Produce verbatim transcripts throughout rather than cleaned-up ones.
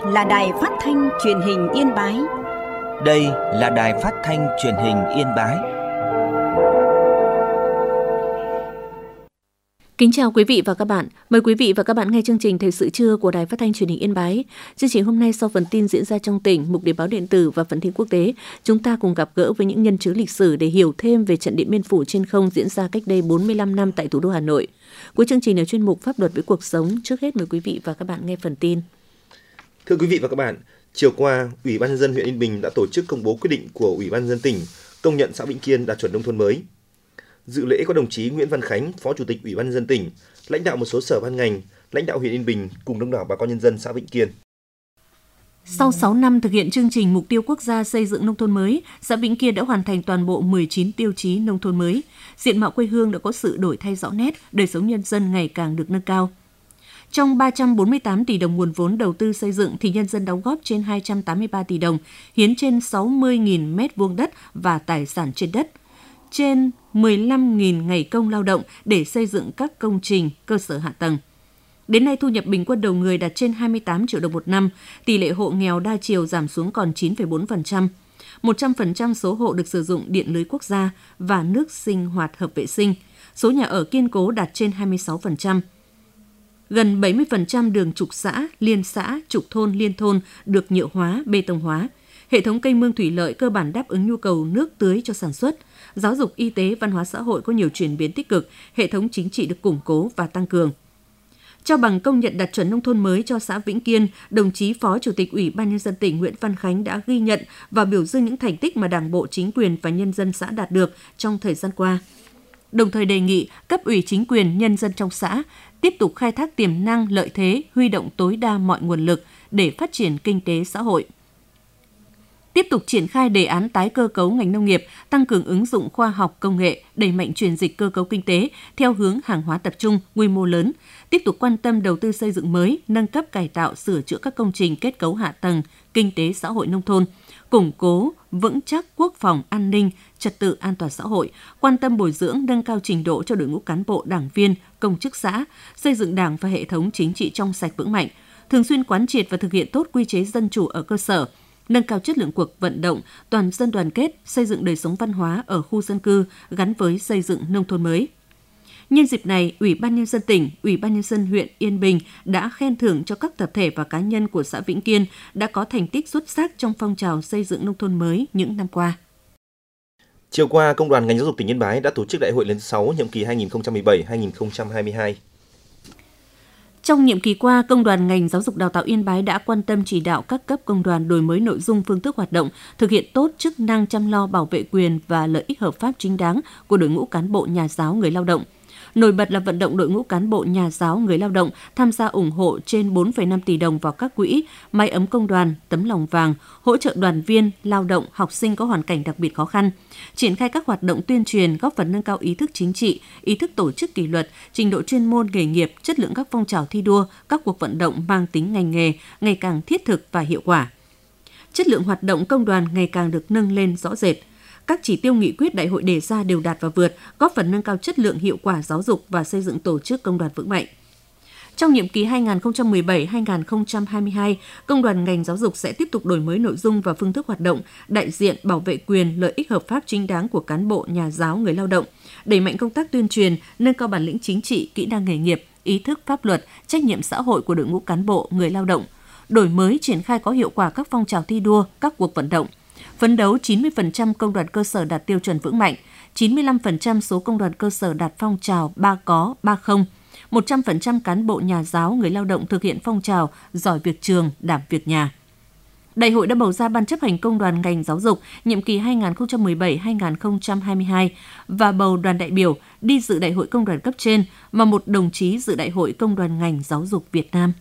là Đài Phát thanh Truyền hình Yên Bái. Đây là Đài Phát thanh Truyền hình Yên Bái. Kính chào quý vị và các bạn. Mời quý vị và các bạn nghe chương trình Thời sự trưa của Đài Phát thanh Truyền hình Yên Bái. Chương trình hôm nay sau phần tin diễn ra trong tỉnh, mục điểm báo điện tử và phần tin quốc tế, chúng ta cùng gặp gỡ với những nhân chứng lịch sử để hiểu thêm về trận Điện Biên Phủ trên không diễn ra cách đây bốn mươi lăm năm tại thủ đô Hà Nội. Cuối chương trình là chuyên mục Pháp luật với cuộc sống. Trước hết mời quý vị và các bạn nghe phần tin. Thưa quý vị và các bạn, chiều qua, Ủy ban nhân dân huyện Yên Bình đã tổ chức công bố quyết định của Ủy ban nhân dân tỉnh công nhận xã Vĩnh Kiên đạt chuẩn nông thôn mới. Dự lễ có đồng chí Nguyễn Văn Khánh, Phó Chủ tịch Ủy ban nhân dân tỉnh, lãnh đạo một số sở ban ngành, lãnh đạo huyện Yên Bình cùng đông đảo bà con nhân dân xã Vĩnh Kiên. Sau sáu năm thực hiện chương trình mục tiêu quốc gia xây dựng nông thôn mới, xã Vĩnh Kiên đã hoàn thành toàn bộ mười chín tiêu chí nông thôn mới. Diện mạo quê hương đã có sự đổi thay rõ nét, đời sống nhân dân ngày càng được nâng cao. Trong ba trăm bốn mươi tám tỷ đồng nguồn vốn đầu tư xây dựng thì nhân dân đóng góp trên hai trăm tám mươi ba tỷ đồng, hiến trên sáu mươi nghìn mét vuông đất và tài sản trên đất, trên mười lăm nghìn ngày công lao động để xây dựng các công trình, cơ sở hạ tầng. Đến nay, thu nhập bình quân đầu người đạt trên hai mươi tám triệu đồng một năm, tỷ lệ hộ nghèo đa chiều giảm xuống còn chín phẩy bốn phần trăm. một trăm phần trăm số hộ được sử dụng điện lưới quốc gia và nước sinh hoạt hợp vệ sinh. Số nhà ở kiên cố đạt trên hai mươi sáu phần trăm. Gần bảy mươi phần trăm đường trục xã, liên xã, trục thôn, liên thôn được nhựa hóa, bê tông hóa. Hệ thống kênh mương thủy lợi cơ bản đáp ứng nhu cầu nước tưới cho sản xuất. Giáo dục, y tế, văn hóa xã hội có nhiều chuyển biến tích cực, hệ thống chính trị được củng cố và tăng cường. Trao bằng công nhận đạt chuẩn nông thôn mới cho xã Vĩnh Kiên, đồng chí Phó Chủ tịch Ủy ban nhân dân tỉnh Nguyễn Văn Khánh đã ghi nhận và biểu dương những thành tích mà Đảng bộ, chính quyền và nhân dân xã đạt được trong thời gian qua. Đồng thời đề nghị cấp ủy chính quyền, nhân dân trong xã tiếp tục khai thác tiềm năng, lợi thế, huy động tối đa mọi nguồn lực để phát triển kinh tế xã hội. Tiếp tục triển khai đề án tái cơ cấu ngành nông nghiệp, tăng cường ứng dụng khoa học công nghệ, đẩy mạnh chuyển dịch cơ cấu kinh tế theo hướng hàng hóa tập trung, quy mô lớn, tiếp tục quan tâm đầu tư xây dựng mới, nâng cấp cải tạo, sửa chữa các công trình kết cấu hạ tầng, kinh tế xã hội nông thôn, củng cố, vững chắc quốc phòng an ninh, trật tự an toàn xã hội, quan tâm bồi dưỡng, nâng cao trình độ cho đội ngũ cán bộ, đảng viên, công chức xã, xây dựng Đảng và hệ thống chính trị trong sạch vững mạnh, thường xuyên quán triệt và thực hiện tốt quy chế dân chủ ở cơ sở, nâng cao chất lượng cuộc vận động, toàn dân đoàn kết, xây dựng đời sống văn hóa ở khu dân cư gắn với xây dựng nông thôn mới. Nhân dịp này, Ủy ban nhân dân tỉnh, Ủy ban nhân dân huyện Yên Bình đã khen thưởng cho các tập thể và cá nhân của xã Vĩnh Kiên đã có thành tích xuất sắc trong phong trào xây dựng nông thôn mới những năm qua. Chiều qua, Công đoàn ngành giáo dục tỉnh Yên Bái đã tổ chức đại hội lần thứ sáu nhiệm kỳ hai nghìn không trăm mười bảy đến hai nghìn không trăm hai mươi hai. Trong nhiệm kỳ qua, Công đoàn ngành giáo dục đào tạo Yên Bái đã quan tâm chỉ đạo các cấp công đoàn đổi mới nội dung, phương thức hoạt động, thực hiện tốt chức năng chăm lo bảo vệ quyền và lợi ích hợp pháp chính đáng của đội ngũ cán bộ, nhà giáo, người lao động. Nổi bật là vận động đội ngũ cán bộ, nhà giáo, người lao động tham gia ủng hộ trên bốn phẩy năm tỷ đồng vào các quỹ, mái ấm công đoàn, tấm lòng vàng, hỗ trợ đoàn viên, lao động, học sinh có hoàn cảnh đặc biệt khó khăn, triển khai các hoạt động tuyên truyền góp phần nâng cao ý thức chính trị, ý thức tổ chức kỷ luật, trình độ chuyên môn nghề nghiệp, chất lượng các phong trào thi đua, các cuộc vận động mang tính ngành nghề ngày càng thiết thực và hiệu quả. Chất lượng hoạt động công đoàn ngày càng được nâng lên rõ rệt. Các chỉ tiêu nghị quyết đại hội đề ra đều đạt và vượt, góp phần nâng cao chất lượng, hiệu quả giáo dục và xây dựng tổ chức công đoàn vững mạnh. Trong nhiệm kỳ hai nghìn không trăm mười bảy đến hai nghìn không trăm hai mươi hai, Công đoàn ngành giáo dục sẽ tiếp tục đổi mới nội dung và phương thức hoạt động, đại diện bảo vệ quyền, lợi ích hợp pháp chính đáng của cán bộ, nhà giáo, người lao động, đẩy mạnh công tác tuyên truyền, nâng cao bản lĩnh chính trị, kỹ năng nghề nghiệp, ý thức pháp luật, trách nhiệm xã hội của đội ngũ cán bộ, người lao động, đổi mới triển khai có hiệu quả các phong trào thi đua, các cuộc vận động. Phấn đấu chín mươi phần trăm công đoàn cơ sở đạt tiêu chuẩn vững mạnh, chín mươi lăm phần trăm số công đoàn cơ sở đạt phong trào ba có, ba không, một trăm phần trăm cán bộ, nhà giáo, người lao động thực hiện phong trào giỏi việc trường, đảm việc nhà. Đại hội đã bầu ra Ban chấp hành Công đoàn ngành giáo dục nhiệm kỳ hai nghìn không trăm mười bảy đến hai nghìn không trăm hai mươi hai và bầu đoàn đại biểu đi dự Đại hội Công đoàn cấp trên và một đồng chí dự Đại hội Công đoàn ngành giáo dục Việt Nam.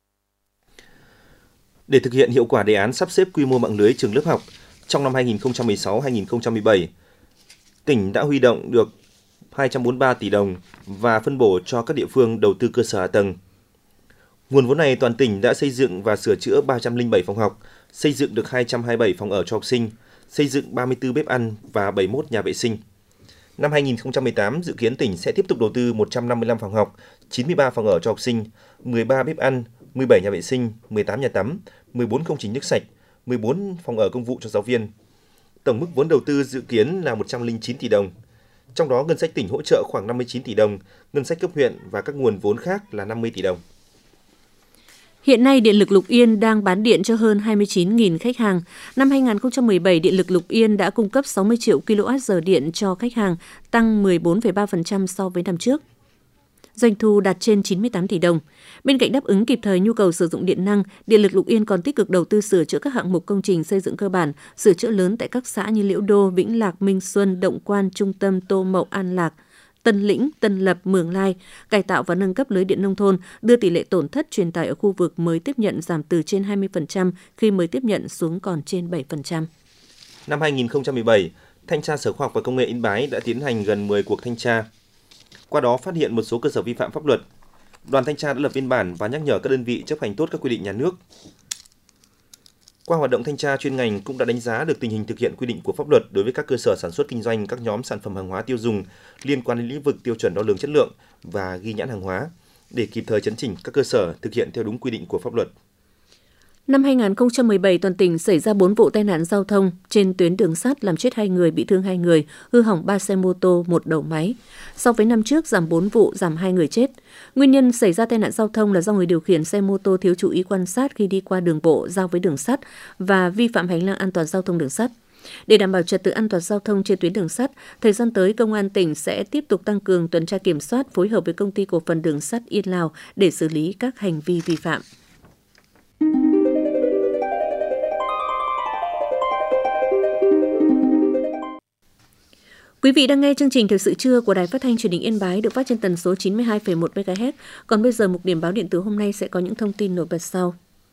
Để thực hiện hiệu quả đề án sắp xếp quy mô mạng lưới trường lớp học, trong năm hai nghìn không trăm mười sáu đến hai nghìn không trăm mười bảy, tỉnh đã huy động được hai trăm bốn mươi ba tỷ đồng và phân bổ cho các địa phương đầu tư cơ sở hạ tầng. Nguồn vốn này toàn tỉnh đã xây dựng và sửa chữa ba trăm lẻ bảy phòng học, xây dựng được hai trăm hai mươi bảy phòng ở cho học sinh, xây dựng ba mươi tư bếp ăn và bảy mươi mốt nhà vệ sinh. Năm hai nghìn không trăm mười tám, dự kiến tỉnh sẽ tiếp tục đầu tư một trăm năm mươi lăm phòng học, chín mươi ba phòng ở cho học sinh, mười ba bếp ăn, mười bảy nhà vệ sinh, mười tám nhà tắm, mười bốn công trình nước sạch, mười bốn phòng ở công vụ cho giáo viên. Tổng mức vốn đầu tư dự kiến là một trăm lẻ chín tỷ đồng. Trong đó ngân sách tỉnh hỗ trợ khoảng năm mươi chín tỷ đồng, ngân sách cấp huyện và các nguồn vốn khác là năm mươi tỷ đồng. Hiện nay, Điện lực Lục Yên đang bán điện cho hơn hai mươi chín nghìn khách hàng. Năm hai nghìn không trăm mười bảy, Điện lực Lục Yên đã cung cấp sáu mươi triệu ki lô oát giờ điện cho khách hàng, tăng mười bốn phẩy ba phần trăm so với năm trước. Doanh thu đạt trên chín mươi tám tỷ đồng. Bên cạnh đáp ứng kịp thời nhu cầu sử dụng điện năng, Điện lực Lục Yên còn tích cực đầu tư sửa chữa các hạng mục công trình xây dựng cơ bản, sửa chữa lớn tại các xã như Liễu Đô, Vĩnh Lạc, Minh Xuân, Động Quan, Trung Tâm, Tô Mậu, An Lạc, Tân Lĩnh, Tân Lập, Mường Lai, cải tạo và nâng cấp lưới điện nông thôn, đưa tỷ lệ tổn thất truyền tải ở khu vực mới tiếp nhận giảm từ trên hai mươi phần trăm khi mới tiếp nhận xuống còn trên bảy phần trăm. Năm hai nghìn không trăm mười bảy, Thanh tra Sở Khoa học và Công nghệ Yên Bái đã tiến hành gần mười cuộc thanh tra. Qua đó phát hiện một số cơ sở vi phạm pháp luật. Đoàn thanh tra đã lập biên bản và nhắc nhở các đơn vị chấp hành tốt các quy định nhà nước. Qua hoạt động thanh tra chuyên ngành cũng đã đánh giá được tình hình thực hiện quy định của pháp luật đối với các cơ sở sản xuất kinh doanh các nhóm sản phẩm hàng hóa tiêu dùng liên quan đến lĩnh vực tiêu chuẩn đo lường chất lượng và ghi nhãn hàng hóa để kịp thời chấn chỉnh các cơ sở thực hiện theo đúng quy định của pháp luật. Năm hai nghìn không trăm mười bảy, toàn tỉnh xảy ra bốn vụ tai nạn giao thông trên tuyến đường sắt làm chết hai người, bị thương hai người, hư hỏng ba xe mô tô, một đầu máy. So với năm trước, giảm bốn vụ, giảm hai người chết. Nguyên nhân xảy ra tai nạn giao thông là do người điều khiển xe mô tô thiếu chú ý quan sát khi đi qua đường bộ giao với đường sắt và vi phạm hành lang an toàn giao thông đường sắt. Để đảm bảo trật tự an toàn giao thông trên tuyến đường sắt, thời gian tới, Công an tỉnh sẽ tiếp tục tăng cường tuần tra kiểm soát, phối hợp với Công ty Cổ phần Đường sắt Yên Lào để xử lý các hành vi vi phạm. Quý vị đang nghe chương trình Thời sự trưa của Đài Phát thanh Truyền hình Yên Bái được phát trên tần số chín mươi hai phẩy một mê ga héc. Còn bây giờ, mục điểm báo điện tử hôm nay sẽ có những thông tin nổi bật sau.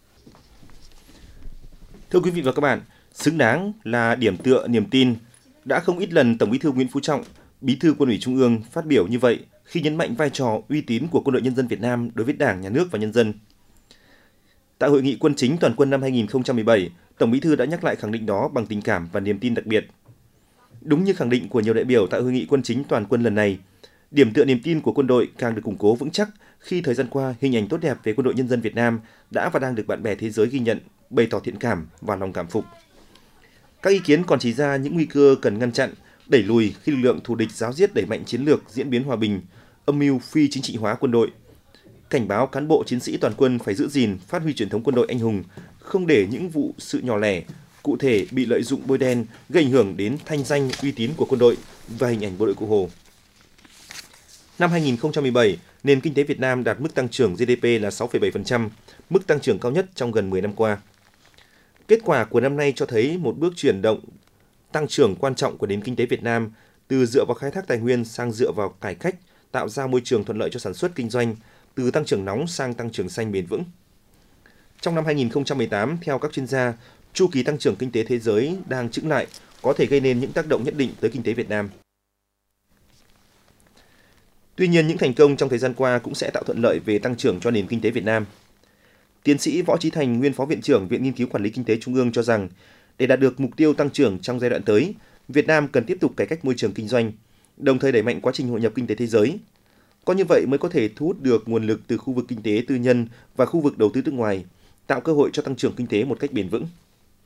Thưa quý vị và các bạn, xứng đáng là điểm tựa niềm tin, đã không ít lần Tổng Bí thư Nguyễn Phú Trọng, Bí thư Quân ủy Trung ương phát biểu như vậy khi nhấn mạnh vai trò uy tín của Quân đội Nhân dân Việt Nam đối với Đảng, Nhà nước và nhân dân. Tại Hội nghị Quân chính Toàn quân năm hai nghìn không trăm mười bảy, Tổng Bí thư đã nhắc lại khẳng định đó bằng tình cảm và niềm tin đặc biệt. Đúng như khẳng định của nhiều đại biểu tại Hội nghị Quân chính Toàn quân lần này, điểm tựa niềm tin của quân đội càng được củng cố vững chắc khi thời gian qua hình ảnh tốt đẹp về Quân đội Nhân dân Việt Nam đã và đang được bạn bè thế giới ghi nhận, bày tỏ thiện cảm và lòng cảm phục. Các ý kiến còn chỉ ra những nguy cơ cần ngăn chặn, đẩy lùi khi lực lượng thù địch giáo diết đẩy mạnh chiến lược diễn biến hòa bình, âm mưu phi chính trị hóa quân đội. Cảnh báo cán bộ chiến sĩ toàn quân phải giữ gìn, phát huy truyền thống quân đội anh hùng, không để những vụ sự nhỏ lẻ, cụ thể bị lợi dụng bôi đen, gây ảnh hưởng đến thanh danh, uy tín của quân đội và hình ảnh bộ đội Cụ Hồ. Năm hai nghìn không trăm mười bảy, nền kinh tế Việt Nam đạt mức tăng trưởng giê đê pê là sáu phẩy bảy phần trăm, mức tăng trưởng cao nhất trong gần mười năm qua. Kết quả của năm nay cho thấy một bước chuyển động tăng trưởng quan trọng của nền kinh tế Việt Nam từ dựa vào khai thác tài nguyên sang dựa vào cải cách, tạo ra môi trường thuận lợi cho sản xuất kinh doanh, từ tăng trưởng nóng sang tăng trưởng xanh bền vững. Trong năm hai nghìn không trăm mười tám, theo các chuyên gia, chu kỳ tăng trưởng kinh tế thế giới đang chững lại, có thể gây nên những tác động nhất định tới kinh tế Việt Nam. Tuy nhiên, những thành công trong thời gian qua cũng sẽ tạo thuận lợi về tăng trưởng cho nền kinh tế Việt Nam. Tiến sĩ Võ Trí Thành, nguyên Phó Viện trưởng Viện Nghiên cứu Quản lý Kinh tế Trung ương cho rằng, để đạt được mục tiêu tăng trưởng trong giai đoạn tới, Việt Nam cần tiếp tục cải cách môi trường kinh doanh, đồng thời đẩy mạnh quá trình hội nhập kinh tế thế giới. Có như vậy mới có thể thu hút được nguồn lực từ khu vực kinh tế tư nhân và khu vực đầu tư nước ngoài, tạo cơ hội cho tăng trưởng kinh tế một cách bền vững.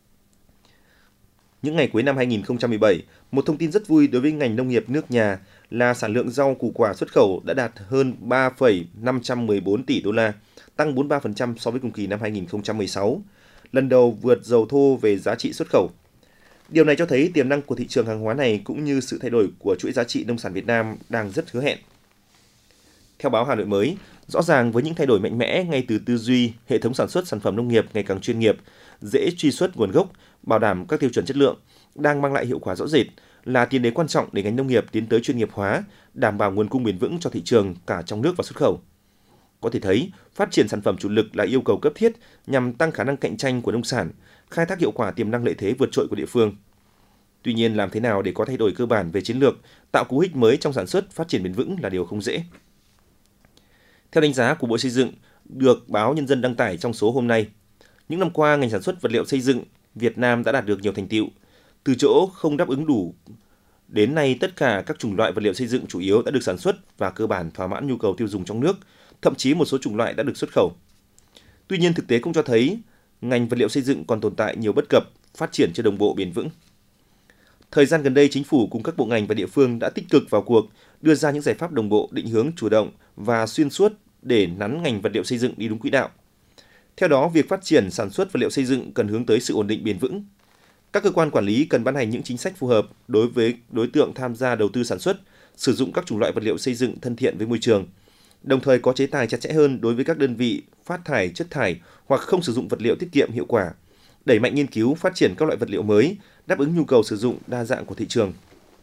Những ngày cuối năm hai nghìn không trăm mười bảy, một thông tin rất vui đối với ngành nông nghiệp nước nhà là sản lượng rau củ quả xuất khẩu đã đạt hơn ba phẩy năm trăm mười bốn tỷ đô la, tăng bốn mươi ba phần trăm so với cùng kỳ năm hai nghìn không trăm mười sáu, lần đầu vượt dầu thô về giá trị xuất khẩu. Điều này cho thấy tiềm năng của thị trường hàng hóa này cũng như sự thay đổi của chuỗi giá trị nông sản Việt Nam đang rất hứa hẹn. Theo báo Hà Nội mới, rõ ràng với những thay đổi mạnh mẽ ngay từ tư duy, hệ thống sản xuất sản phẩm nông nghiệp ngày càng chuyên nghiệp, dễ truy xuất nguồn gốc, bảo đảm các tiêu chuẩn chất lượng, đang mang lại hiệu quả rõ rệt, là tiền đề quan trọng để ngành nông nghiệp tiến tới chuyên nghiệp hóa, đảm bảo nguồn cung bền vững cho thị trường cả trong nước và xuất khẩu. Có thể thấy, phát triển sản phẩm chủ lực là yêu cầu cấp thiết nhằm tăng khả năng cạnh tranh của nông sản, khai thác hiệu quả tiềm năng lợi thế vượt trội của địa phương. Tuy nhiên, làm thế nào để có thay đổi cơ bản về chiến lược, tạo cú hích mới trong sản xuất, phát triển bền vững là điều không dễ. Theo đánh giá của Bộ Xây dựng, được báo Nhân dân đăng tải trong số hôm nay, những năm qua ngành sản xuất vật liệu xây dựng Việt Nam đã đạt được nhiều thành tựu. Từ chỗ không đáp ứng đủ, đến nay tất cả các chủng loại vật liệu xây dựng chủ yếu đã được sản xuất và cơ bản thỏa mãn nhu cầu tiêu dùng trong nước, thậm chí một số chủng loại đã được xuất khẩu. Tuy nhiên thực tế cũng cho thấy, ngành vật liệu xây dựng còn tồn tại nhiều bất cập, phát triển chưa đồng bộ bền vững. Thời gian gần đây, Chính phủ cùng các bộ ngành và địa phương đã tích cực vào cuộc, đưa ra những giải pháp đồng bộ, định hướng chủ động và xuyên suốt để nắn ngành vật liệu xây dựng đi đúng quỹ đạo. Theo đó, việc phát triển sản xuất vật liệu xây dựng cần hướng tới sự ổn định bền vững. Các cơ quan quản lý cần ban hành những chính sách phù hợp đối với đối tượng tham gia đầu tư sản xuất, sử dụng các chủng loại vật liệu xây dựng thân thiện với môi trường, đồng thời có chế tài chặt chẽ hơn đối với các đơn vị phát thải chất thải hoặc không sử dụng vật liệu tiết kiệm hiệu quả, đẩy mạnh nghiên cứu phát triển các loại vật liệu mới, đáp ứng nhu cầu sử dụng đa dạng của thị trường.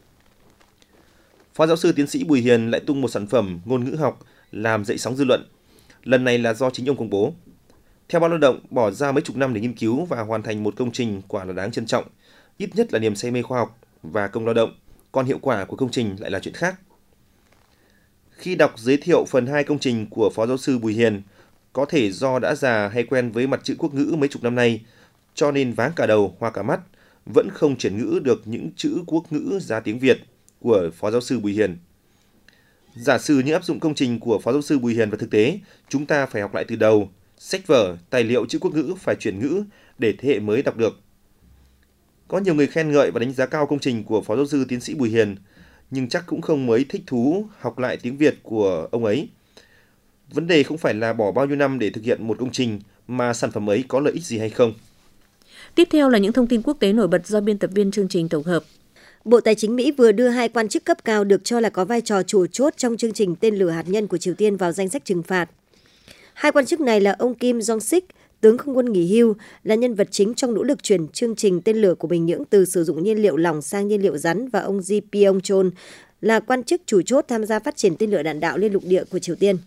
Phó giáo sư tiến sĩ Bùi Hiền lại tung một sản phẩm ngôn ngữ học làm dậy sóng dư luận. Lần này là do chính ông công bố. Theo Báo Lao động, bỏ ra mấy chục năm để nghiên cứu và hoàn thành một công trình quả là đáng trân trọng, ít nhất là niềm say mê khoa học và công lao động, còn hiệu quả của công trình lại là chuyện khác. Khi đọc giới thiệu phần hai công trình của Phó giáo sư Bùi Hiền, có thể do đã già hay quen với mặt chữ quốc ngữ mấy chục năm nay, cho nên váng cả đầu hoa cả mắt, vẫn không chuyển ngữ được những chữ quốc ngữ ra tiếng Việt của Phó giáo sư Bùi Hiền. Giả sử như áp dụng công trình của Phó giáo sư Bùi Hiền vào thực tế, chúng ta phải học lại từ đầu, sách vở, tài liệu chữ quốc ngữ phải chuyển ngữ để thế hệ mới đọc được. Có nhiều người khen ngợi và đánh giá cao công trình của Phó giáo sư tiến sĩ Bùi Hiền, nhưng chắc cũng không mấy thích thú học lại tiếng Việt của ông ấy. Vấn đề không phải là bỏ bao nhiêu năm để thực hiện một công trình, mà sản phẩm ấy có lợi ích gì hay không. Tiếp theo là những thông tin quốc tế nổi bật do biên tập viên chương trình tổng hợp. Bộ Tài chính Mỹ vừa đưa hai quan chức cấp cao được cho là có vai trò chủ chốt trong chương trình tên lửa hạt nhân của Triều Tiên vào danh sách trừng phạt. Hai quan chức này là ông Kim Jong-sik, tướng không quân nghỉ hưu, là nhân vật chính trong nỗ lực chuyển chương trình tên lửa của Bình Nhưỡng từ sử dụng nhiên liệu lỏng sang nhiên liệu rắn, và ông Ji Pyong-chol là quan chức chủ chốt tham gia phát triển tên lửa đạn đạo liên lục địa của Triều Tiên.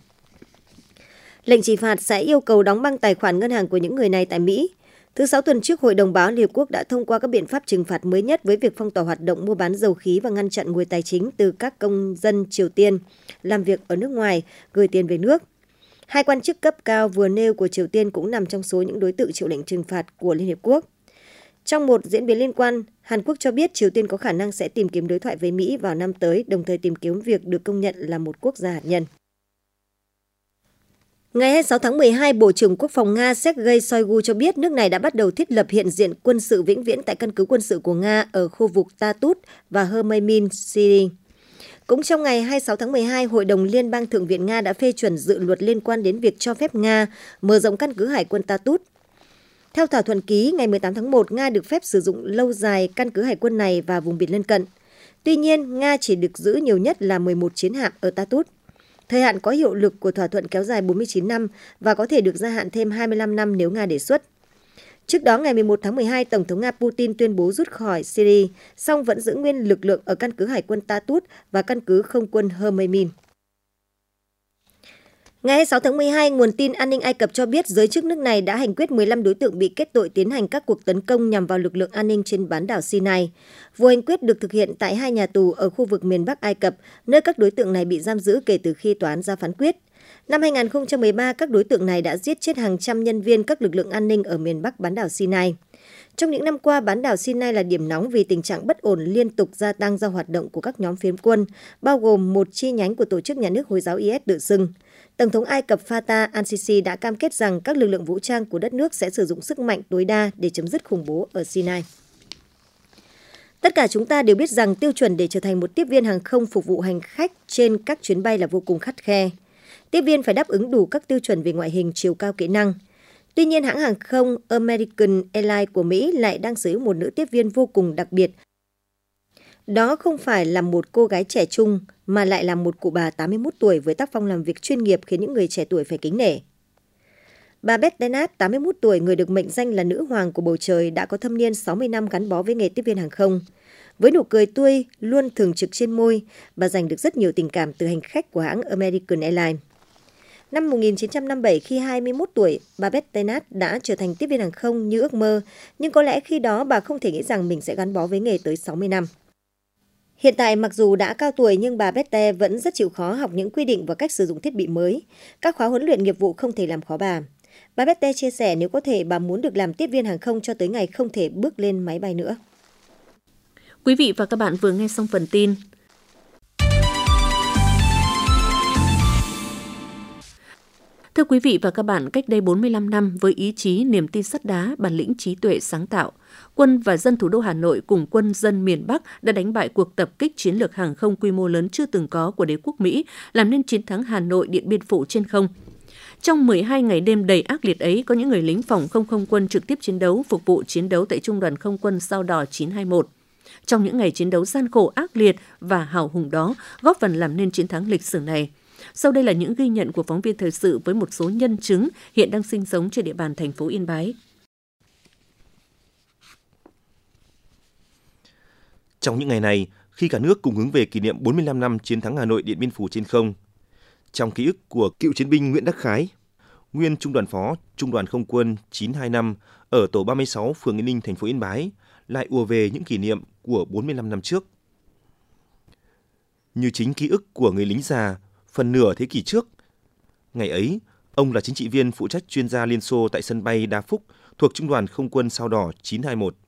Lệnh trừng phạt sẽ yêu cầu đóng băng tài khoản ngân hàng của những người này tại Mỹ. Thứ Sáu tuần trước, Hội đồng Bảo an Liên Hợp Quốc đã thông qua các biện pháp trừng phạt mới nhất với việc phong tỏa hoạt động mua bán dầu khí và ngăn chặn nguồn tài chính từ các công dân Triều Tiên làm việc ở nước ngoài gửi tiền về nước. Hai quan chức cấp cao vừa nêu của Triều Tiên cũng nằm trong số những đối tượng chịu lệnh trừng phạt của Liên Hợp Quốc. Trong một diễn biến liên quan, Hàn Quốc cho biết Triều Tiên có khả năng sẽ tìm kiếm đối thoại với Mỹ vào năm tới, đồng thời tìm kiếm việc được công nhận là một quốc gia hạt nhân. Ngày hai mươi sáu tháng mười hai, Bộ trưởng Quốc phòng Nga Sergei Shoigu cho biết nước này đã bắt đầu thiết lập hiện diện quân sự vĩnh viễn tại căn cứ quân sự của Nga ở khu vực Tatut và Hermaimin, Syria. Cũng trong ngày hai mươi sáu tháng mười hai, Hội đồng Liên bang Thượng viện Nga đã phê chuẩn dự luật liên quan đến việc cho phép Nga mở rộng căn cứ hải quân Tatut. Theo thỏa thuận ký, ngày mười tám tháng một, Nga được phép sử dụng lâu dài căn cứ hải quân này và vùng biển lân cận. Tuy nhiên, Nga chỉ được giữ nhiều nhất là mười một chiến hạm ở Tatut. Thời hạn có hiệu lực của thỏa thuận kéo dài bốn mươi chín năm và có thể được gia hạn thêm hai mươi lăm năm nếu Nga đề xuất. Trước đó, ngày mười một tháng mười hai, Tổng thống Nga Putin tuyên bố rút khỏi Syria, song vẫn giữ nguyên lực lượng ở căn cứ hải quân Tatut và căn cứ không quân Hermaimin. Ngày hai mươi sáu tháng mười hai, nguồn tin an ninh Ai Cập cho biết giới chức nước này đã hành quyết mười lăm đối tượng bị kết tội tiến hành các cuộc tấn công nhằm vào lực lượng an ninh trên bán đảo Sinai. Vụ hành quyết được thực hiện tại hai nhà tù ở khu vực miền Bắc Ai Cập, nơi các đối tượng này bị giam giữ kể từ khi tòa án ra phán quyết. Năm hai nghìn không trăm mười ba, các đối tượng này đã giết chết hàng trăm nhân viên các lực lượng an ninh ở miền Bắc bán đảo Sinai. Trong những năm qua, bán đảo Sinai là điểm nóng vì tình trạng bất ổn liên tục gia tăng do hoạt động của các nhóm phiến quân, bao gồm một chi nhánh của tổ chức nhà nước Hồi giáo i ét tự xưng. Tổng thống Ai Cập Fattah al-Sisi đã cam kết rằng các lực lượng vũ trang của đất nước sẽ sử dụng sức mạnh tối đa để chấm dứt khủng bố ở Sinai. Tất cả chúng ta đều biết rằng tiêu chuẩn để trở thành một tiếp viên hàng không phục vụ hành khách trên các chuyến bay là vô cùng khắt khe. Tiếp viên phải đáp ứng đủ các tiêu chuẩn về ngoại hình, chiều cao, kỹ năng. Tuy nhiên, hãng hàng không American Airlines của Mỹ lại đang sở hữu một nữ tiếp viên vô cùng đặc biệt. Đó không phải là một cô gái trẻ trung, mà lại là một cụ bà tám mươi mốt tuổi với tác phong làm việc chuyên nghiệp khiến những người trẻ tuổi phải kính nể. Bà Beth Denat, tám mươi mốt tuổi, người được mệnh danh là nữ hoàng của bầu trời, đã có thâm niên sáu mươi năm gắn bó với nghề tiếp viên hàng không. Với nụ cười tươi luôn thường trực trên môi, bà giành được rất nhiều tình cảm từ hành khách của hãng American Airlines. Năm một nghìn chín trăm năm mươi bảy, khi hai mươi mốt tuổi, bà Beth Denat đã trở thành tiếp viên hàng không như ước mơ, nhưng có lẽ khi đó bà không thể nghĩ rằng mình sẽ gắn bó với nghề tới sáu mươi năm. Hiện tại, mặc dù đã cao tuổi nhưng bà Bette vẫn rất chịu khó học những quy định và cách sử dụng thiết bị mới. Các khóa huấn luyện nghiệp vụ không thể làm khó bà. Bà Bette chia sẻ nếu có thể bà muốn được làm tiếp viên hàng không cho tới ngày không thể bước lên máy bay nữa. Quý vị và các bạn vừa nghe xong phần tin. Thưa quý vị và các bạn, cách đây bốn mươi lăm năm, với ý chí, niềm tin sắt đá, bản lĩnh trí tuệ sáng tạo, quân và dân thủ đô Hà Nội cùng quân dân miền Bắc đã đánh bại cuộc tập kích chiến lược hàng không quy mô lớn chưa từng có của đế quốc Mỹ, làm nên chiến thắng Hà Nội Điện Biên Phủ trên không. Trong mười hai ngày đêm đầy ác liệt ấy, có những người lính phòng không không quân trực tiếp chiến đấu, phục vụ chiến đấu tại Trung đoàn Không quân Sao Đỏ chín hai mốt. Trong những ngày chiến đấu gian khổ ác liệt và hào hùng đó, góp phần làm nên chiến thắng lịch sử này. Sau đây là những ghi nhận của phóng viên thời sự với một số nhân chứng hiện đang sinh sống trên địa bàn thành phố Yên Bái. Trong những ngày này, khi cả nước cùng hướng về kỷ niệm bốn mươi lăm năm chiến thắng Hà Nội Điện Biên Phủ trên không, trong ký ức của cựu chiến binh Nguyễn Đắc Khái, nguyên Trung đoàn Phó Trung đoàn Không quân chín hai năm ở tổ ba mươi sáu phường Yên Ninh, thành phố Yên Bái, lại ùa về những kỷ niệm của bốn mươi lăm năm trước. Như chính ký ức của người lính già phần nửa thế kỷ trước. Ngày ấy, ông là chính trị viên phụ trách chuyên gia Liên Xô tại sân bay Đa Phúc thuộc Trung đoàn Không quân Sao Đỏ chín hai mốt.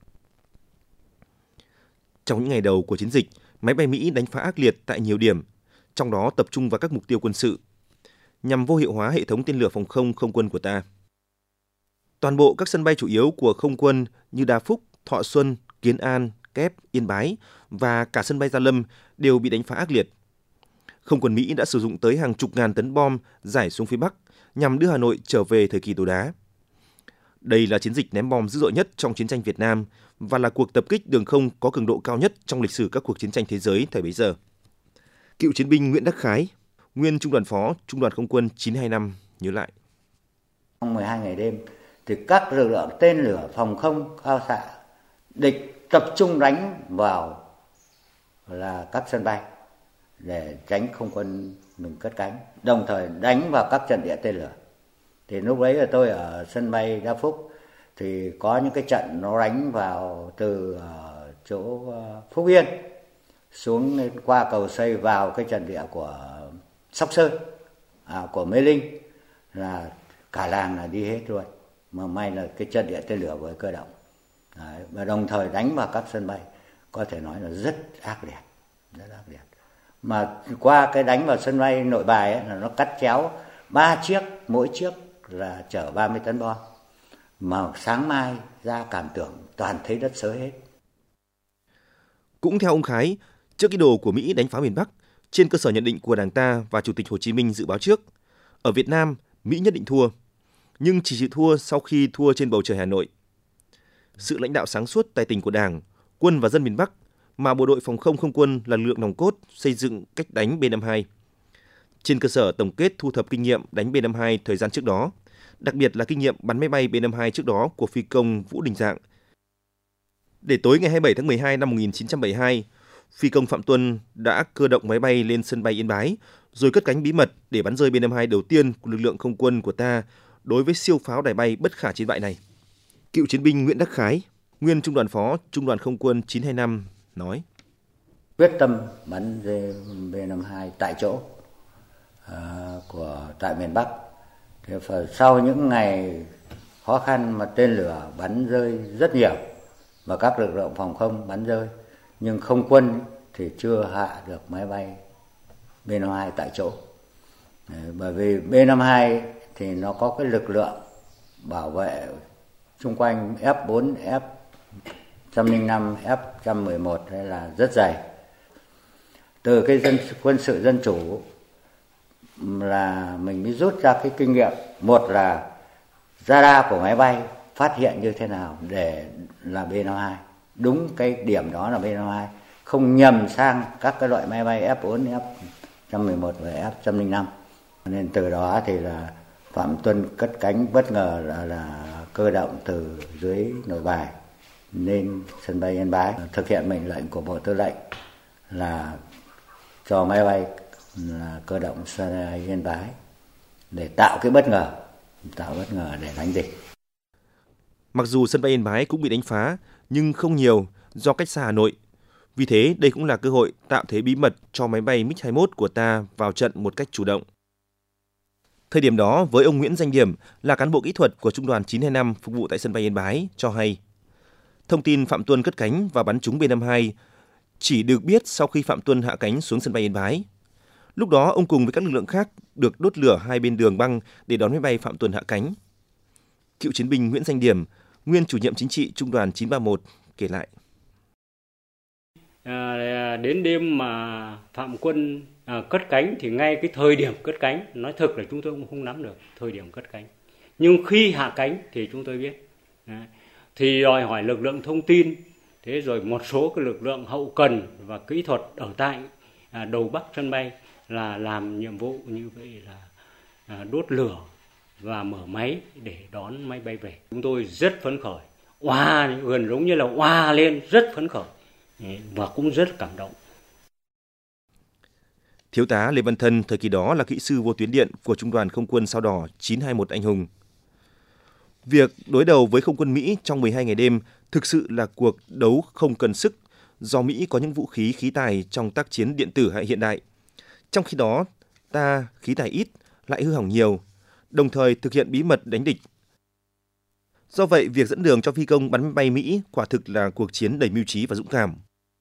Trong những ngày đầu của chiến dịch, máy bay Mỹ đánh phá ác liệt tại nhiều điểm, trong đó tập trung vào các mục tiêu quân sự, nhằm vô hiệu hóa hệ thống tên lửa phòng không không quân của ta. Toàn bộ các sân bay chủ yếu của không quân như Đa Phúc, Thọ Xuân, Kiến An, Kép, Yên Bái và cả sân bay Gia Lâm đều bị đánh phá ác liệt. Không quân Mỹ đã sử dụng tới hàng chục ngàn tấn bom rải xuống phía Bắc nhằm đưa Hà Nội trở về thời kỳ tù đá. Đây là chiến dịch ném bom dữ dội nhất trong chiến tranh Việt Nam và là cuộc tập kích đường không có cường độ cao nhất trong lịch sử các cuộc chiến tranh thế giới thời bấy giờ. Cựu chiến binh Nguyễn Đắc Khái, nguyên Trung đoàn Phó Trung đoàn Không quân chín hai năm nhớ lại. Trong mười hai ngày đêm thì các lực lượng tên lửa phòng không cao xạ địch tập trung đánh vào là các sân bay để tránh không quân mình cất cánh, đồng thời đánh vào các trận địa tên lửa. Thì lúc đấy là tôi ở sân bay Đa Phúc thì có những cái trận nó đánh vào từ chỗ Phúc Yên xuống qua cầu Xây vào cái trận địa của Sóc Sơn, à, của Mê Linh, là cả làng là đi hết luôn. Mà may là cái trận địa tên lửa với cơ động. Đấy, và đồng thời đánh vào các sân bay, có thể nói là rất ác liệt, rất ác liệt. Mà qua cái đánh vào sân bay Nội Bài ấy, là nó cắt chéo ba chiếc, mỗi chiếc là chở ba mươi tấn bom. Mà sáng mai ra Cảm Tưởng toàn thấy đất xới hết. Cũng theo ông Khái, trước cái đồ của Mỹ đánh phá miền Bắc, trên cơ sở nhận định của Đảng ta và Chủ tịch Hồ Chí Minh dự báo trước, ở Việt Nam, Mỹ nhất định thua, nhưng chỉ chịu thua sau khi thua trên bầu trời Hà Nội. Sự lãnh đạo sáng suốt tài tình của Đảng, quân và dân miền Bắc, mà bộ đội phòng không không quân là lực lượng nòng cốt xây dựng cách đánh B năm hai. Trên cơ sở tổng kết thu thập kinh nghiệm đánh B năm hai thời gian trước đó, đặc biệt là kinh nghiệm bắn máy bay B năm hai trước đó của phi công Vũ Đình Dạng. Để tối ngày hai mươi bảy tháng mười hai năm một nghìn chín trăm bảy mươi hai, phi công Phạm Tuân đã cơ động máy bay lên sân bay Yên Bái, rồi cất cánh bí mật để bắn rơi B năm hai đầu tiên của lực lượng không quân của ta đối với siêu pháo đài bay bất khả chiến bại này. Cựu chiến binh Nguyễn Đắc Khái, nguyên Trung đoàn Phó Trung đoàn Không quân chín hai năm nói: Quyết tâm bắn B năm hai tại chỗ uh, của tại miền Bắc. Thì sau những ngày khó khăn mà tên lửa bắn rơi rất nhiều và các lực lượng phòng không bắn rơi, nhưng không quân thì chưa hạ được máy bay B năm hai tại chỗ. Đấy, bởi vì B năm hai thì nó có cái lực lượng bảo vệ xung quanh F bốn, F một không năm, F một một một hay là rất dày. Từ cái dân quân sự dân chủ là mình mới rút ra cái kinh nghiệm. Một là radar của máy bay phát hiện như thế nào để là B năm hai. Đúng cái điểm đó là B năm hai, không nhầm sang các cái loại máy bay F bốn, F một một một và F một không năm. Nên từ đó thì là Phạm Tuân cất cánh bất ngờ là, là cơ động từ dưới Nội Bài lên sân bay Yên Bái, thực hiện mệnh lệnh của Bộ Tư lệnh là cho máy bay là cơ động sân bay Yên Bái để tạo cái bất ngờ, tạo bất ngờ để đánh địch. Mặc dù sân bay Yên Bái cũng bị đánh phá, nhưng không nhiều do cách xa Hà Nội. Vì thế, đây cũng là cơ hội tạo thế bí mật cho máy bay MiG hai mươi mốt của ta vào trận một cách chủ động. Thời điểm đó, với ông Nguyễn Danh Điểm là cán bộ kỹ thuật của Trung đoàn chín hai năm phục vụ tại sân bay Yên Bái cho hay, thông tin Phạm Tuân cất cánh và bắn trúng B năm hai chỉ được biết sau khi Phạm Tuân hạ cánh xuống sân bay Yên Bái. Lúc đó ông cùng với các lực lượng khác được đốt lửa hai bên đường băng để đón máy bay Phạm Tuần hạ cánh. Cựu chiến binh Nguyễn Danh Điểm, nguyên chủ nhiệm chính trị Trung đoàn chín ba mốt kể lại. À, đến đêm mà Phạm Quân à, cất cánh thì ngay cái thời điểm cất cánh, nói thực là chúng tôi cũng không nắm được thời điểm cất cánh. Nhưng khi hạ cánh thì chúng tôi biết. Đấy. Thì đòi hỏi lực lượng thông tin, thế rồi một số cái lực lượng hậu cần và kỹ thuật ở tại à, đầu bắc sân bay là làm nhiệm vụ như vậy là à, đốt lửa và mở máy để đón máy bay về. Chúng tôi rất phấn khởi, oa gần giống như là oa lên, rất phấn khởi và cũng rất cảm động. Thiếu tá Lê Văn Thân thời kỳ đó là kỹ sư vô tuyến điện của Trung đoàn Không quân Sao Đỏ chín hai mốt anh hùng. Việc đối đầu với không quân Mỹ trong mười hai ngày đêm thực sự là cuộc đấu không cần sức do Mỹ có những vũ khí khí tài trong tác chiến điện tử hiện đại. Trong khi đó, ta khí tài ít, lại hư hỏng nhiều, đồng thời thực hiện bí mật đánh địch. Do vậy, việc dẫn đường cho phi công bắn máy bay Mỹ quả thực là cuộc chiến đầy mưu trí và dũng cảm.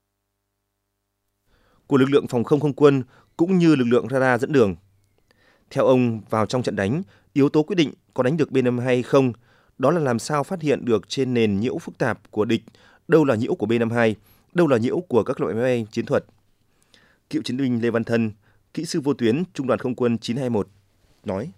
Của lực lượng phòng không không quân cũng như lực lượng radar dẫn đường. Theo ông, vào trong trận đánh, yếu tố quyết định có đánh được B năm mươi hai hay không, đó là làm sao phát hiện được trên nền nhiễu phức tạp của địch, đâu là nhiễu của B năm mươi hai, đâu là nhiễu của các loại máy bay chiến thuật. Cựu chiến binh Lê Văn Thân, kỹ sư vô tuyến Trung đoàn Không quân chín hai mốt, nói.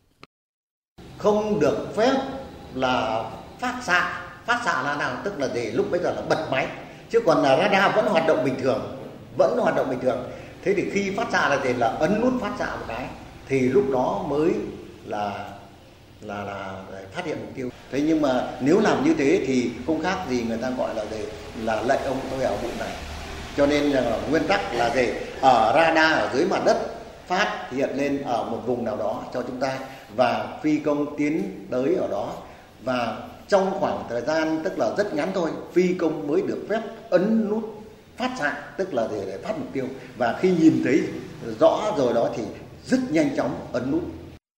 Không được phép là phát xạ, phát xạ là nào, tức là gì, lúc bây giờ là bật máy, chứ còn là radar vẫn hoạt động bình thường, vẫn hoạt động bình thường. Thế thì khi phát xạ là gì, là ấn nút phát xạ một cái, thì lúc đó mới là là là phát hiện mục tiêu. Thế nhưng mà nếu làm như thế thì không khác gì người ta gọi là gì, là lệnh ông tôi ở bụng này. Cho nên là nguyên tắc là gì, ở radar ở dưới mặt đất phát hiện lên ở một vùng nào đó cho chúng ta và phi công tiến tới ở đó, và trong khoảng thời gian tức là rất ngắn thôi, phi công mới được phép ấn nút phát xạ, tức là để, để phát mục tiêu, và khi nhìn thấy rõ rồi đó thì rất nhanh chóng ấn nút.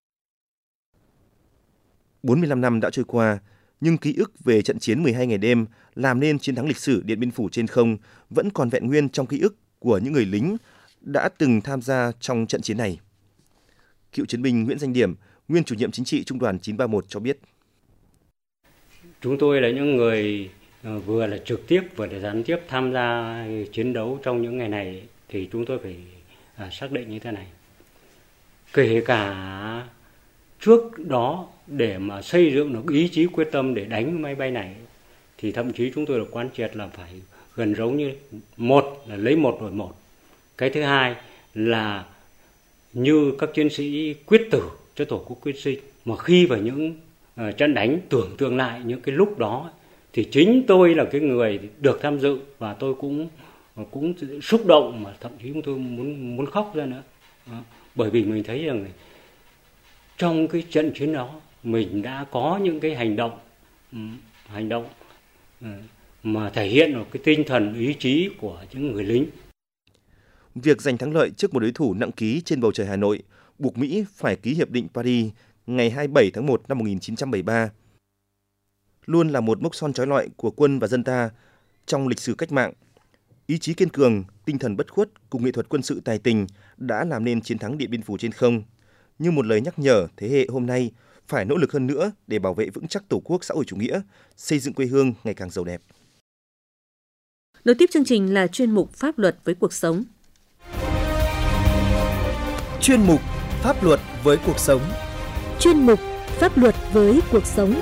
bốn mươi lăm năm đã trôi qua, nhưng ký ức về trận chiến mười hai ngày đêm làm nên chiến thắng lịch sử Điện Biên Phủ trên không vẫn còn vẹn nguyên trong ký ức của những người lính đã từng tham gia trong trận chiến này. Cựu chiến binh Nguyễn Danh Điểm, nguyên chủ nhiệm chính trị Trung đoàn chín ba mốt cho biết. Chúng tôi là những người vừa là trực tiếp vừa là gián tiếp tham gia chiến đấu trong những ngày này, thì chúng tôi phải xác định như thế này. Kể cả trước đó để mà xây dựng được ý chí quyết tâm để đánh máy bay này, thì thậm chí chúng tôi được quán triệt là phải gần giống như một là lấy một đổi một. Cái thứ hai là như các chiến sĩ quyết tử cho Tổ quốc quyết sinh, mà khi vào những uh, trận đánh tưởng tượng lại những cái lúc đó thì chính tôi là cái người được tham dự, và tôi cũng uh, cũng xúc động, mà thậm chí chúng tôi muốn muốn khóc ra nữa. Uh, bởi vì mình thấy rằng này, trong cái trận chiến đó mình đã có những cái hành động um, hành động uh, mà thể hiện được cái tinh thần ý chí của những người lính. Việc giành thắng lợi trước một đối thủ nặng ký trên bầu trời Hà Nội buộc Mỹ phải ký Hiệp định Paris ngày hai mươi bảy tháng một năm một nghìn chín trăm bảy mươi ba. Luôn là một mốc son chói lọi của quân và dân ta trong lịch sử cách mạng. Ý chí kiên cường, tinh thần bất khuất cùng nghệ thuật quân sự tài tình đã làm nên chiến thắng Điện Biên Phủ trên không, như một lời nhắc nhở thế hệ hôm nay phải nỗ lực hơn nữa để bảo vệ vững chắc Tổ quốc xã hội chủ nghĩa, xây dựng quê hương ngày càng giàu đẹp. Nối tiếp chương trình là chuyên mục Pháp luật với cuộc sống. Chuyên mục Pháp luật với cuộc sống. Chuyên mục Pháp luật với cuộc sống.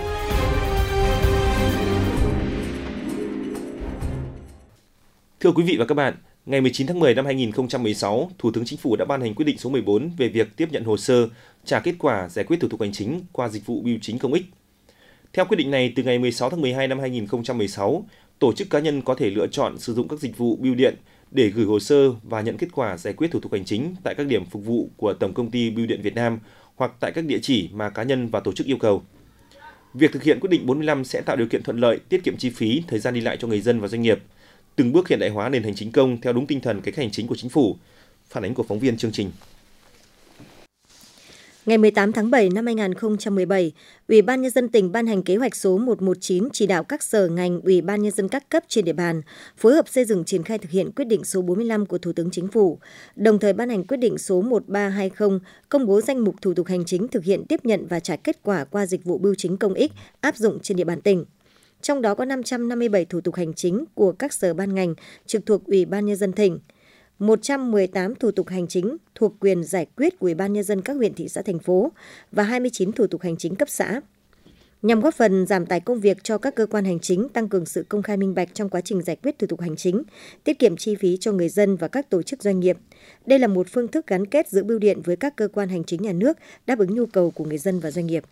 Thưa quý vị và các bạn, ngày mười chín tháng mười năm hai nghìn không trăm mười sáu, Thủ tướng Chính phủ đã ban hành quyết định số mười bốn về việc tiếp nhận hồ sơ, trả kết quả giải quyết thủ tục hành chính qua dịch vụ bưu chính công ích. Theo quyết định này, từ ngày mười sáu tháng mười hai năm hai nghìn không trăm mười sáu, tổ chức cá nhân có thể lựa chọn sử dụng các dịch vụ bưu điện để gửi hồ sơ và nhận kết quả giải quyết thủ tục hành chính tại các điểm phục vụ của Tổng công ty Bưu điện Việt Nam hoặc tại các địa chỉ mà cá nhân và tổ chức yêu cầu. Việc thực hiện quyết định bốn mươi lăm sẽ tạo điều kiện thuận lợi, tiết kiệm chi phí, thời gian đi lại cho người dân và doanh nghiệp, từng bước hiện đại hóa nền hành chính công theo đúng tinh thần cải cách hành chính của Chính phủ. Phản ánh của phóng viên chương trình. Ngày mười tám tháng bảy năm hai nghìn không trăm mười bảy, Ủy ban Nhân dân tỉnh ban hành kế hoạch số một một chín chỉ đạo các sở ngành, Ủy ban Nhân dân các cấp trên địa bàn phối hợp xây dựng triển khai thực hiện quyết định số bốn mươi lăm của Thủ tướng Chính phủ, đồng thời ban hành quyết định số một ba hai không công bố danh mục thủ tục hành chính thực hiện tiếp nhận và trả kết quả qua dịch vụ bưu chính công ích áp dụng trên địa bàn tỉnh. Trong đó có năm trăm năm mươi bảy thủ tục hành chính của các sở ban ngành trực thuộc Ủy ban Nhân dân tỉnh, một trăm mười tám thủ tục hành chính thuộc quyền giải quyết của Ủy ban Nhân dân các huyện, thị xã, thành phố và hai mươi chín thủ tục hành chính cấp xã. Nhằm góp phần giảm tải công việc cho các cơ quan hành chính, tăng cường sự công khai minh bạch trong quá trình giải quyết thủ tục hành chính, tiết kiệm chi phí cho người dân và các tổ chức doanh nghiệp. Đây là một phương thức gắn kết giữa bưu điện với các cơ quan hành chính nhà nước, đáp ứng nhu cầu của người dân và doanh nghiệp.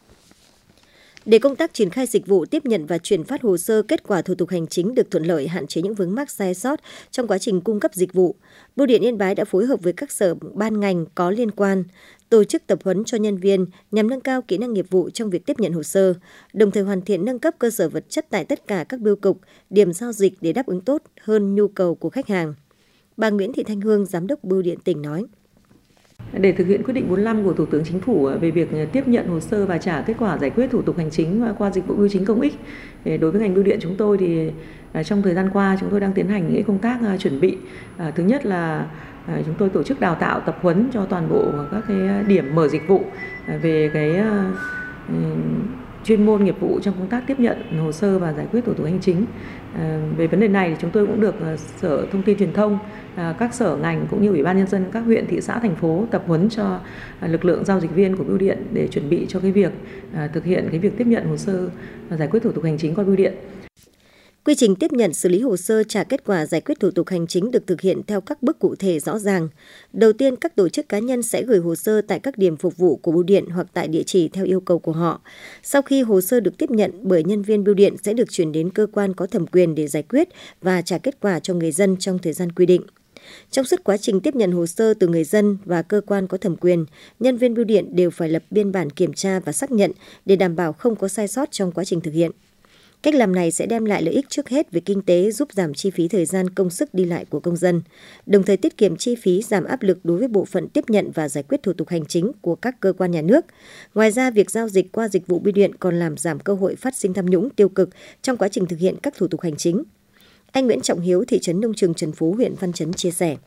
Để công tác triển khai dịch vụ tiếp nhận và chuyển phát hồ sơ kết quả thủ tục hành chính được thuận lợi, hạn chế những vướng mắc sai sót trong quá trình cung cấp dịch vụ, Bưu điện Yên Bái đã phối hợp với các sở ban ngành có liên quan tổ chức tập huấn cho nhân viên nhằm nâng cao kỹ năng nghiệp vụ trong việc tiếp nhận hồ sơ, đồng thời hoàn thiện nâng cấp cơ sở vật chất tại tất cả các bưu cục, điểm giao dịch để đáp ứng tốt hơn nhu cầu của khách hàng. Bà Nguyễn Thị Thanh Hương, Giám đốc Bưu điện tỉnh nói. Để thực hiện quyết định bốn mươi lăm của Thủ tướng Chính phủ về việc tiếp nhận hồ sơ và trả kết quả giải quyết thủ tục hành chính qua dịch vụ bưu chính công ích, đối với ngành bưu điện chúng tôi thì trong thời gian qua chúng tôi đang tiến hành những công tác chuẩn bị. Thứ nhất là chúng tôi tổ chức đào tạo tập huấn cho toàn bộ các cái điểm mở dịch vụ về cái chuyên môn nghiệp vụ trong công tác tiếp nhận hồ sơ và giải quyết thủ tục hành chính. Về vấn đề này thì chúng tôi cũng được Sở Thông tin Truyền thông, các sở ngành cũng như Ủy ban Nhân dân các huyện, thị xã, thành phố tập huấn cho lực lượng giao dịch viên của bưu điện để chuẩn bị cho cái việc thực hiện cái việc tiếp nhận hồ sơ và giải quyết thủ tục hành chính qua bưu điện. Quy trình tiếp nhận, xử lý hồ sơ, trả kết quả giải quyết thủ tục hành chính được thực hiện theo các bước cụ thể rõ ràng. Đầu tiên, các tổ chức cá nhân sẽ gửi hồ sơ tại các điểm phục vụ của bưu điện hoặc tại địa chỉ theo yêu cầu của họ. Sau khi hồ sơ được tiếp nhận bởi nhân viên bưu điện sẽ được chuyển đến cơ quan có thẩm quyền để giải quyết và trả kết quả cho người dân trong thời gian quy định. Trong suốt quá trình tiếp nhận hồ sơ từ người dân và cơ quan có thẩm quyền, nhân viên bưu điện đều phải lập biên bản kiểm tra và xác nhận để đảm bảo không có sai sót trong quá trình thực hiện. Cách làm này sẽ đem lại lợi ích trước hết về kinh tế, giúp giảm chi phí thời gian, công sức đi lại của công dân, đồng thời tiết kiệm chi phí, giảm áp lực đối với bộ phận tiếp nhận và giải quyết thủ tục hành chính của các cơ quan nhà nước. Ngoài ra, việc giao dịch qua dịch vụ bưu điện còn làm giảm cơ hội phát sinh tham nhũng, tiêu cực trong quá trình thực hiện các thủ tục hành chính. Anh Nguyễn Trọng Hiếu, thị trấn Nông Trường Trần Phú, huyện Văn Chấn chia sẻ.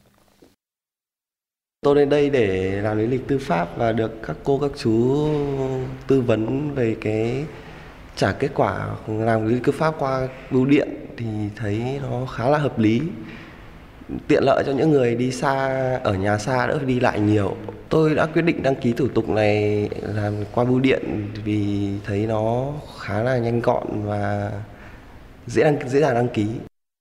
Tôi đến đây để làm lý lịch tư pháp và được các cô, các chú tư vấn về cái trả kết quả làm lý lịch tư pháp qua bưu điện thì thấy nó khá là hợp lý, tiện lợi cho những người đi xa, ở nhà xa đỡ phải đi lại nhiều. Tôi đã quyết định đăng ký thủ tục này làm qua bưu điện vì thấy nó khá là nhanh gọn và dễ đăng, dễ dàng đăng ký.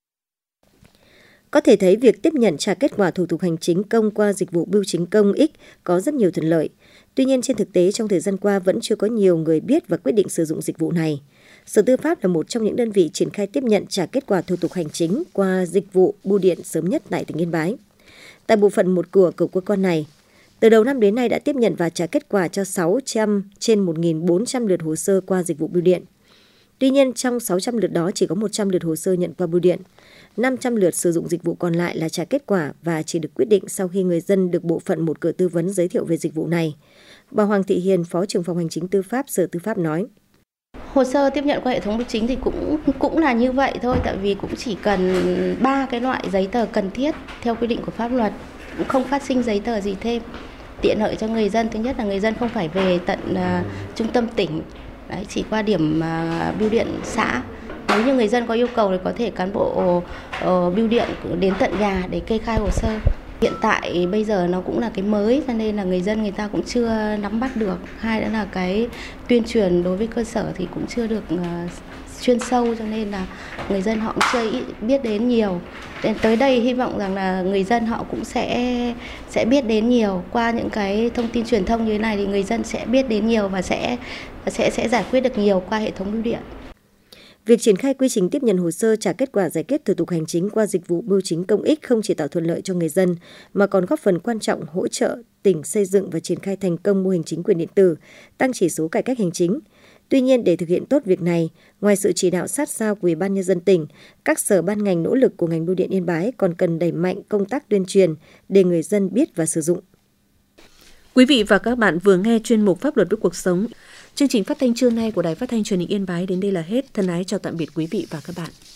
Có thể thấy việc tiếp nhận trả kết quả thủ tục hành chính công qua dịch vụ bưu chính công ích có rất nhiều thuận lợi. Tuy nhiên, trên thực tế trong thời gian qua vẫn chưa có nhiều người biết và quyết định sử dụng dịch vụ này. Sở Tư pháp là một trong những đơn vị triển khai tiếp nhận trả kết quả thủ tục hành chính qua dịch vụ bưu điện sớm nhất tại tỉnh Yên Bái. Tại bộ phận một cửa của cơ quan này, từ đầu năm đến nay đã tiếp nhận và trả kết quả cho sáu trăm trên một nghìn bốn trăm lượt hồ sơ qua dịch vụ bưu điện. Tuy nhiên, trong sáu trăm lượt đó chỉ có một trăm lượt hồ sơ nhận qua bưu điện. năm trăm lượt sử dụng dịch vụ còn lại là trả kết quả và chỉ được quyết định sau khi người dân được bộ phận một cửa tư vấn giới thiệu về dịch vụ này. Bà Hoàng Thị Hiền, Phó trưởng phòng Hành chính Tư pháp, Sở Tư pháp nói. Hồ sơ tiếp nhận qua hệ thống bưu chính thì cũng cũng là như vậy thôi, tại vì cũng chỉ cần ba cái loại giấy tờ cần thiết theo quy định của pháp luật, cũng không phát sinh giấy tờ gì thêm. Tiện lợi cho người dân, thứ nhất là người dân không phải về tận uh, trung tâm tỉnh, đấy, chỉ qua điểm uh, bưu điện xã. Nếu như người dân có yêu cầu thì có thể cán bộ uh, bưu điện đến tận nhà để kê khai hồ sơ. Hiện tại bây giờ nó cũng là cái mới cho nên là người dân người ta cũng chưa nắm bắt được. Hai nữa là cái tuyên truyền đối với cơ sở thì cũng chưa được uh, chuyên sâu cho nên là người dân họ cũng chưa biết đến nhiều. Đến tới đây hy vọng rằng là người dân họ cũng sẽ sẽ biết đến nhiều qua những cái thông tin truyền thông như thế này thì người dân sẽ biết đến nhiều và sẽ sẽ sẽ giải quyết được nhiều qua hệ thống bưu điện. Việc triển khai quy trình tiếp nhận hồ sơ trả kết quả giải quyết thủ tục hành chính qua dịch vụ bưu chính công ích không chỉ tạo thuận lợi cho người dân mà còn góp phần quan trọng hỗ trợ tỉnh xây dựng và triển khai thành công mô hình chính quyền điện tử, tăng chỉ số cải cách hành chính. Tuy nhiên, để thực hiện tốt việc này, ngoài sự chỉ đạo sát sao của Ủy ban Nhân dân tỉnh, các sở ban ngành nỗ lực của ngành bưu điện Yên Bái còn cần đẩy mạnh công tác tuyên truyền để người dân biết và sử dụng. Quý vị và các bạn vừa nghe chuyên mục Pháp luật với cuộc sống. Chương trình phát thanh trưa nay của Đài Phát thanh Truyền hình Yên Bái đến đây là hết. Thân ái chào tạm biệt quý vị và các bạn.